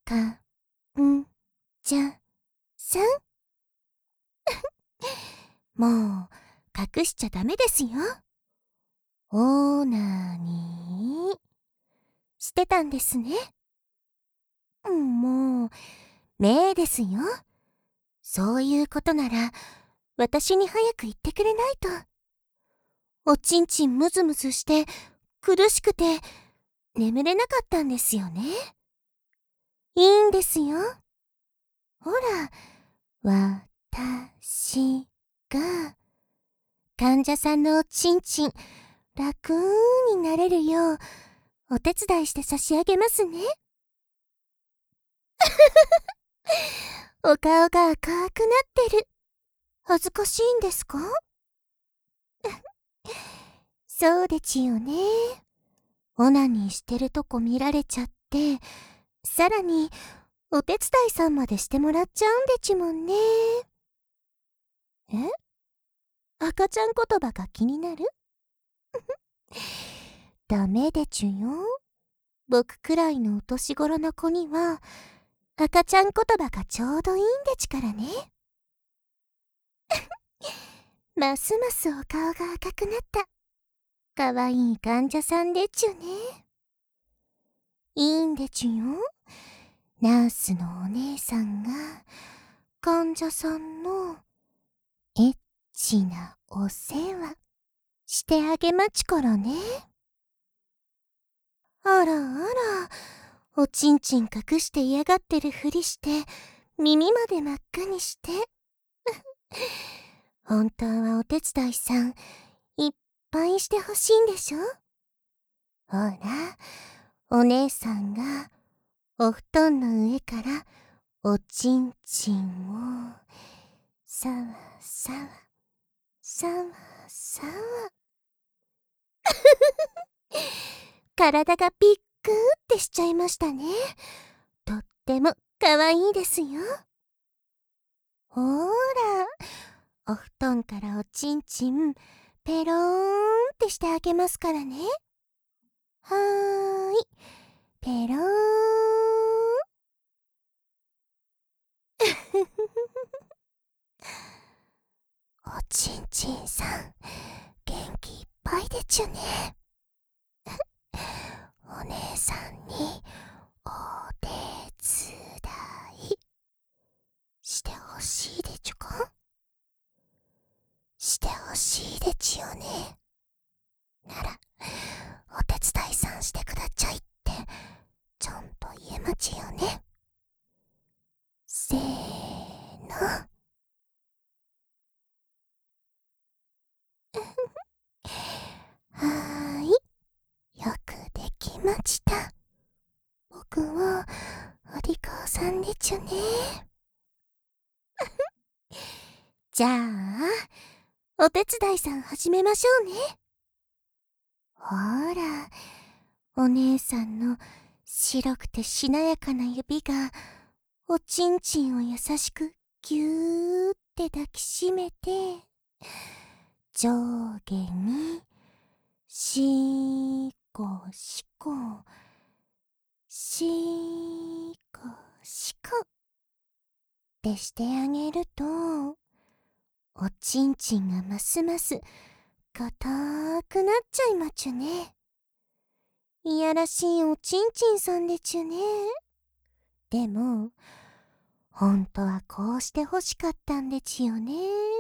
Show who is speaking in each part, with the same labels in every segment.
Speaker 1: かんじゃさん。もう隠しちゃダメですよ。オーナーにしてたんですね。もうめいですよ。そういうことなら私に早く言ってくれないと。おちんちんムズムズして苦しくて眠れなかったんですよね。いいんですよ。ほら、私が患者さんのおちんちん楽になれるようお手伝いして差し上げますね。お顔が赤くなってる。恥ずかしいんですか？そうでちよね。オナニーしてるとこ見られちゃって、さらにお手伝いさんまでしてもらっちゃうんでちもんね。え？赤ちゃん言葉が気になる？ダメでちゅよ。僕くらいのお年頃の子には赤ちゃん言葉がちょうどいいんでちからね。ますますお顔が赤くなった。かわいい患者さんでちゅね。いいんでちゅよ。ナースのお姉さんが患者さんのエッチなお世話してあげまちからね。あらあら、おちんちん隠して嫌がってるふりして耳まで真っ赤にして。本当はお手伝いさんいっぱいしてほしいんでしょ？ほら、お姉さんがお布団の上からおちんちんをさわさわさわさわ体がピックーってしちゃいましたね。とってもかわいいですよ。ほーら、お布団からおちんちんペローンってしてあげますからね。はーい、ペローン。おちんちんさん元気いっぱいでちゅね。お姉さんにお手伝いしてほしいでちゅか？してほしいでちゅよね。ならお手伝いさんしてくだちゃいってちゃんと言えまちよね。せーの。はーい、よくできました。僕はお利口さんでちゅね。じゃあお手伝いさん始めましょうね。ほら、お姉さんの白くてしなやかな指がおちんちんを優しくぎゅーって抱きしめて、上下にしこしこしこしこってしてあげると、おちんちんがますます硬くなっちゃいまちゅね。いやらしいおちんちんさんでちゅね。でも本当はこうして欲しかったんでちよね。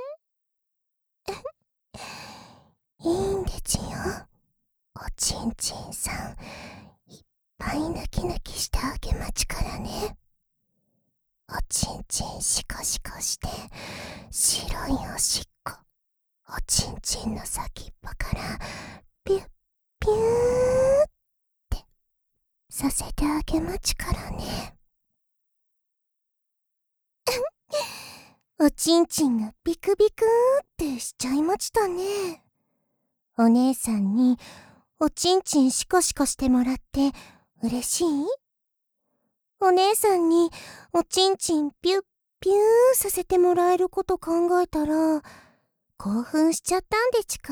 Speaker 1: いいんでちよ。おちんちんさんいっぱい抜き抜きしてあげまちからね。おちんちんシコシコして白いおしっこおちんちんの先っぽからピュッピューってさせてあげまちからね。おちんちんがビクビクーってしちゃいましたね。お姉さんにおちんちんシコシコしてもらって嬉しい？お姉さんにおちんちんピュッピューさせてもらえること考えたら興奮しちゃったんでちか？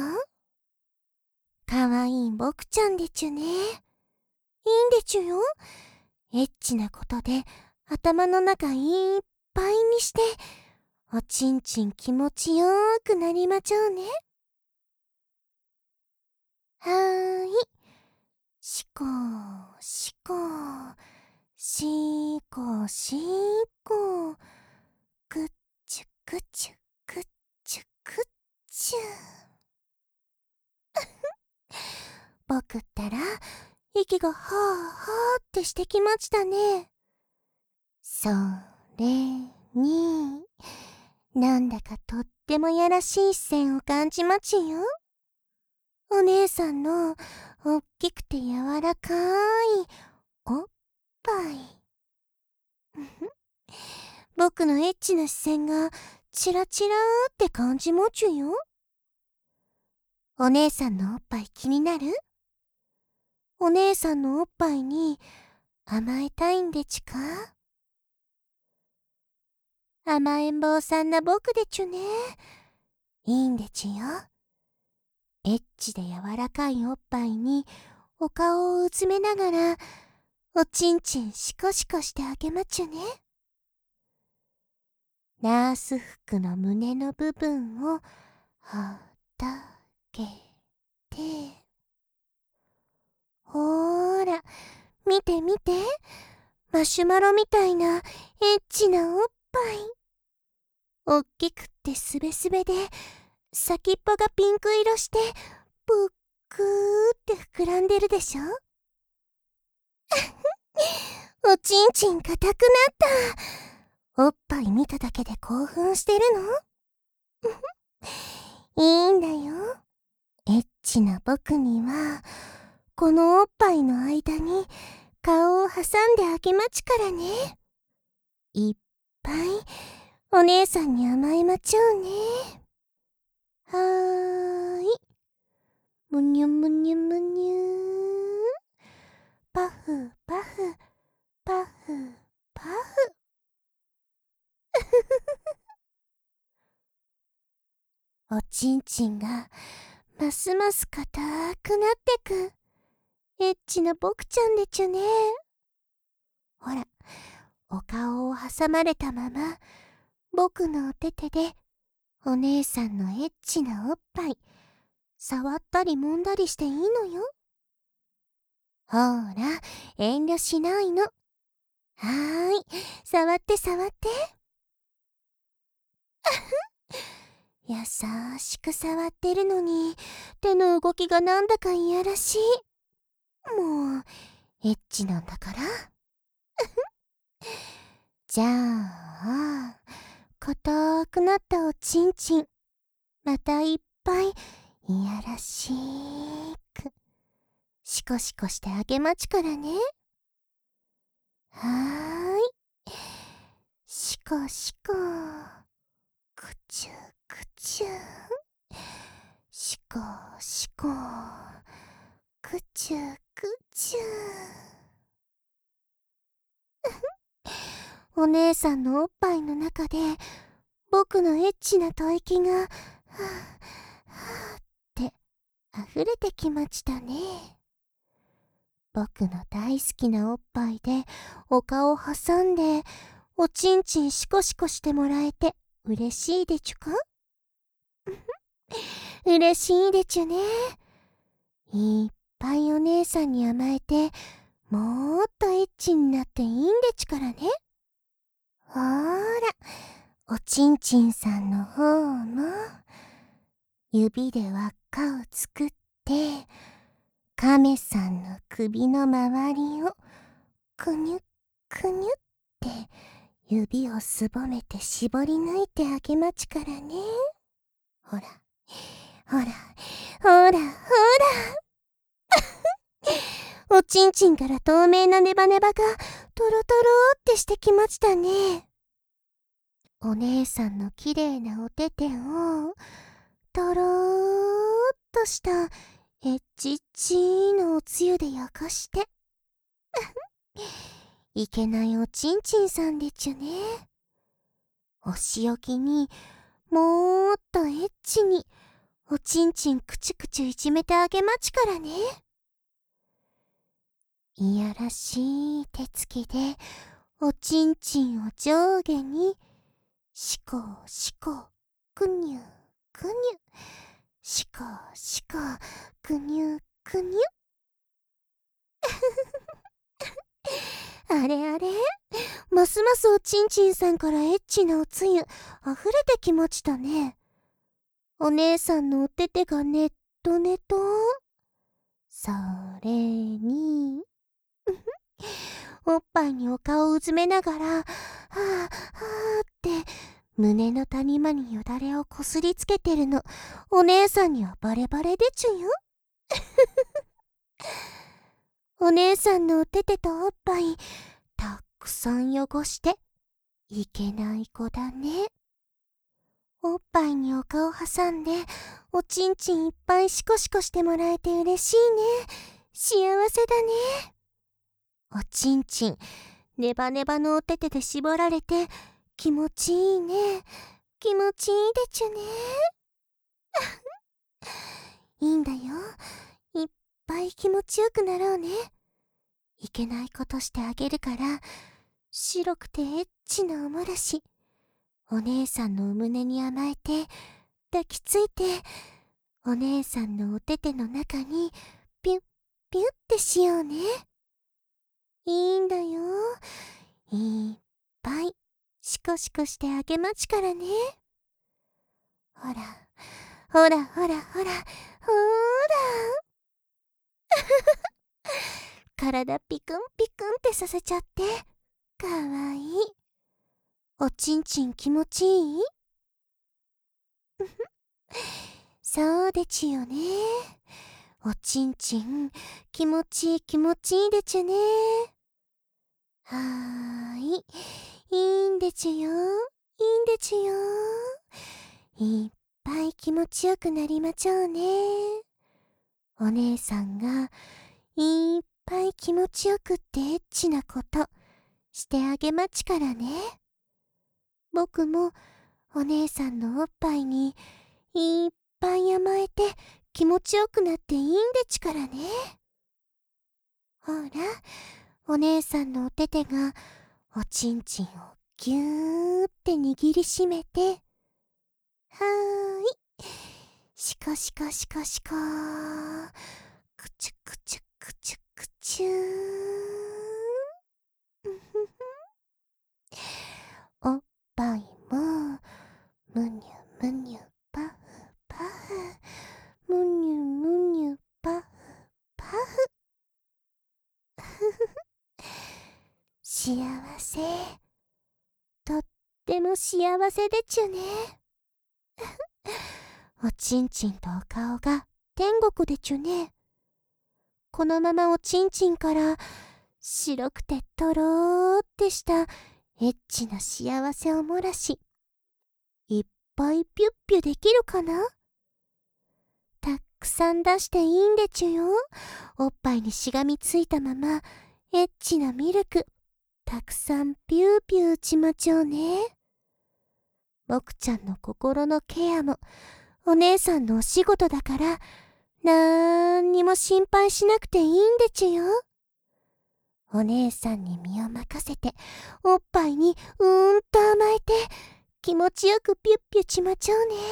Speaker 1: かわいい僕ちゃんでちゅね。いいんでちゅよ。 エッチなことで頭の中いっぱいにして、おちんちん気持ちよーくなりまちょうね。はーい。しこーしこー、しこーしこー、くっちゅくちゅくっちゅくっちゅ。僕ったら息がはーはーってしてきましたね。それに、なんだかとってもやらしい視線を感じまちよ。お姉さんのおっきくて柔らかいおっぱい。僕のエッチな視線がチラチラーって感じもちゅよ。お姉さんのおっぱい気になる？お姉さんのおっぱいに甘えたいんでちか？甘えん坊さんな僕でちゅね。いいんでちゅよ。エッチで柔らかいおっぱいにお顔をうずめながら、おちんちんシコシコしてあげまちゅね。ナース服の胸の部分をはだけて、ほーら、見て見て、マシュマロみたいなエッチなおっぱい。おっきくってすべすべで、先っぽがピンク色して、ぷっくーって膨らんでるでしょ。おちんちん硬くなった。おっぱい見ただけで興奮してるの？いいんだよ。エッチな僕には、このおっぱいの間に顔を挟んであげまちからね。いっぱいお姉さんに甘えまちゃうね。はーい。むにゅむにゅむにゅー。パフパフパフパフ。おちんちんがますます硬くなってく。エッチな僕ちゃんでちゅね。ほら、お顔を挟まれたまま、僕のお手手でお姉さんのエッチなおっぱい触ったり揉んだりしていいのよ。ほーら、遠慮しないの。はーい、触って触って。優しく触ってるのに、手の動きがなんだかいやらしい。もう、エッチなんだから。じゃあ、硬くなったおちんちん、またいっぱいいやらしく、シコシコしてあげまちからね。はーい。シコシコ。くちゅくちゅ。シコシコ。くちゅくちゅ。お姉さんのおっぱいの中で、僕のエッチな吐息が、はぁ、はぁって溢れてきましたね。僕の大好きなおっぱいで、お顔挟んで、おちんちんシコシコしてもらえて、嬉しいでちゅか？嬉しいでちゅね。いっぱいお姉さんに甘えて、もっとエッチになっていいんでちゅからね。ほーら、おちんちんさんの方も、指で輪っかを作って、亀さんの首の周りを、くにゅっくにゅって指をすぼめて絞り抜いてあげまちからね。ほら、ほら、ほら、ほら。おちんちんから透明なネバネバがトロトロってしてきましたね。お姉さんのきれいなお手手をとろーっとしたエッチッチーのおつゆで焼かしていけないおちんちんさんでちゅね。お仕置きにもっとエッチにおちんちんくちゅくちゅいじめてあげまちからね。 いやらしい手つきでおちんちんを上下にしこしこくにゅくにゅしこしこくにゅくにゅあれあれ、ますますおちんちんさんからエッチなおつゆ溢れてきましたね。お姉さんのお手手がねっとねと。それにおっぱいにお顔をうずめながら、はあはあって胸の谷間によだれをこすりつけてるの、お姉さんにはバレバレでちゅよ。お姉さんのお手手とおっぱいたくさん汚していけない子だね。おっぱいにお顔挟んでおちんちんいっぱいシコシコしてもらえて嬉しいね。幸せだね。おちんちんネバネバのお手手で絞られて気持ちいいね。気持ちいいでちゅね。いいんだよ。いっぱい気持ちよくなろうね。いけないことしてあげるから、白くてエッチなおもらし、お姉さんのお胸に甘えて抱きついて、お姉さんのお手手の中にピュッピュッってしようね。いいんだよ。いっぱいシコシコしてあげまちからね。ほらほらほらほらほら体ピクンピクンってさせちゃってかわいい。おちんちん気持ちいい？そうでちゅよね。おちんちん気持ちいい気持ちいいでちゅね。はーい、いいんでちゅよ、いいんでちゅよ。いっぱい気持ちよくなりまちょうね。お姉さんがいっぱい気持ちよくってエッチなことしてあげまちからね。僕もお姉さんのおっぱいにいっぱい甘えて気持ちよくなっていいんでちからね。ほら、お姉さんのお手手がおちんちんをぎゅーって握りしめて、はーい、シコシコシコシコー、くちゅくちゅくちゅくちゅー。おっぱいもむにゅむにゅパフパフ、むにゅむにゅパフパフ。幸せ、とっても幸せでちゅね。おちんちんとお顔が天国でちゅね。このままおちんちんから白くてとろーってしたエッチな幸せをもらし、いっぱいピュッピュできるかな。たくさん出していいんでちゅよ。おっぱいにしがみついたままエッチなミルクたくさんピューピュー打ちまちょうね。僕ちゃんの心のケアもお姉さんのお仕事だから、なんにも心配しなくていいんでちゅよ。お姉さんに身を任せておっぱいにと甘えて気持ちよくピュッピュちまちょうね。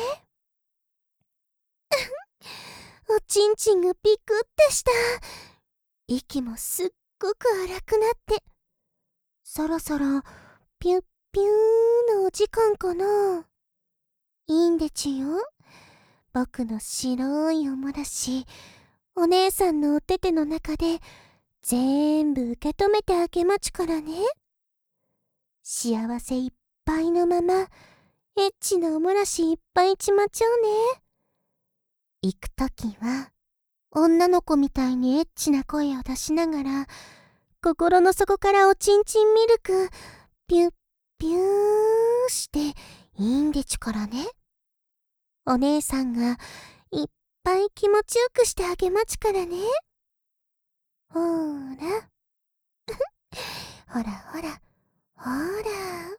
Speaker 1: おちんちんがピクってした。息もすっごく荒くなって、そろそろピュッピューのお時間かな。いいんでちゅよ。僕の白いおもらし、お姉さんのお手手の中で全部受け止めてあげまちからね。幸せいっぱいのまま、エッチなおもらしいっぱいちまちょうね。行くときは、女の子みたいにエッチな声を出しながら、心の底からおちんちんミルク、ピュッピューしていいんでちゅからね。お姉さんがいっぱい気持ちよくしてあげまちからね。ほーら。ほらほら、ほーら。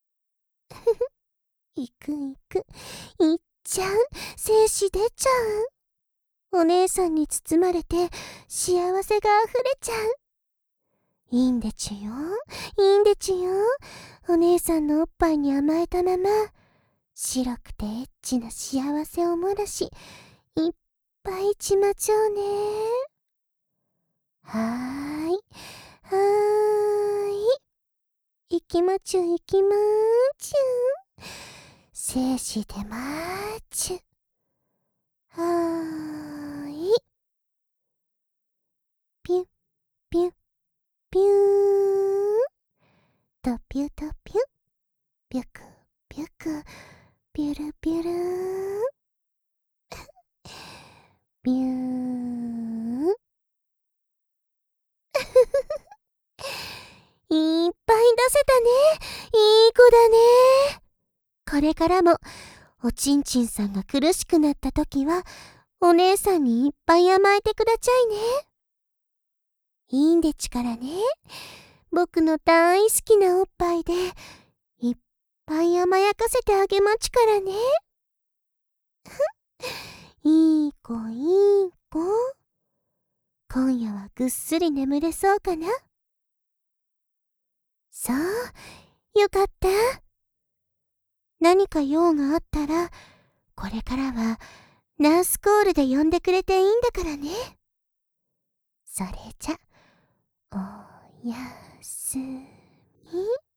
Speaker 1: 行く行く、行っちゃう、精子出ちゃう。お姉さんに包まれて幸せがあふれちゃう。 いいんでちゅよ。いいんでちゅよ。お姉さんのおっぱいに甘えたまま、白くてエッチな幸せをもらし、いっぱいちまちょうね。はーい。はーい。いきまちゅいきまーちゅ。精子でまーちゅ。はーい。ピュッピュッピューン。とぴゅとぴゅ。ぴゅくぴゅく。ぴゅるぴゅるーん。ぴゅーん。いっぱい出せたね。いい子だね。これからも、おちんちんさんが苦しくなった時は、お姉さんにいっぱい甘えてくだちゃいね。いいんでちからね。僕の大好きなおっぱいで、いっぱい甘やかせてあげまちからね。いい子いい子。今夜はぐっすり眠れそうかな。そう、よかった。何か用があったら、これからはナースコールで呼んでくれていいんだからね。それじゃ、おやすみ。